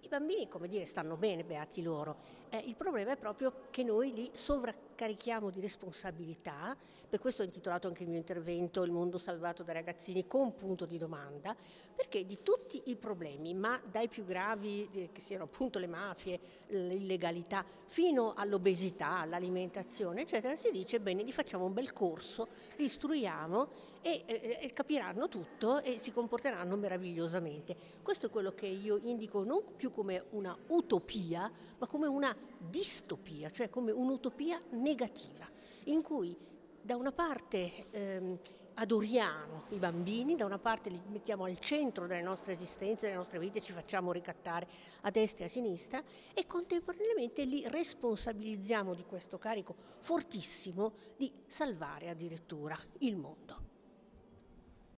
I bambini, come dire, stanno bene, beati loro. Il problema è proprio che noi li sovraccarichiamo di responsabilità, per questo ho intitolato anche il mio intervento Il mondo salvato dai ragazzini con punto di domanda, perché di tutti i problemi, ma dai più gravi, che siano appunto le mafie, l'illegalità, fino all'obesità, all'alimentazione, eccetera, si dice bene, gli facciamo un bel corso, li istruiamo e capiranno tutto e si comporteranno meravigliosamente. Questo è quello che io indico non più come una utopia, ma come una distopia, cioè come un'utopia negativa, in cui da una parte adoriamo i bambini, da una parte li mettiamo al centro delle nostre esistenze, delle nostre vite, ci facciamo ricattare a destra e a sinistra e contemporaneamente li responsabilizziamo di questo carico fortissimo di salvare addirittura il mondo.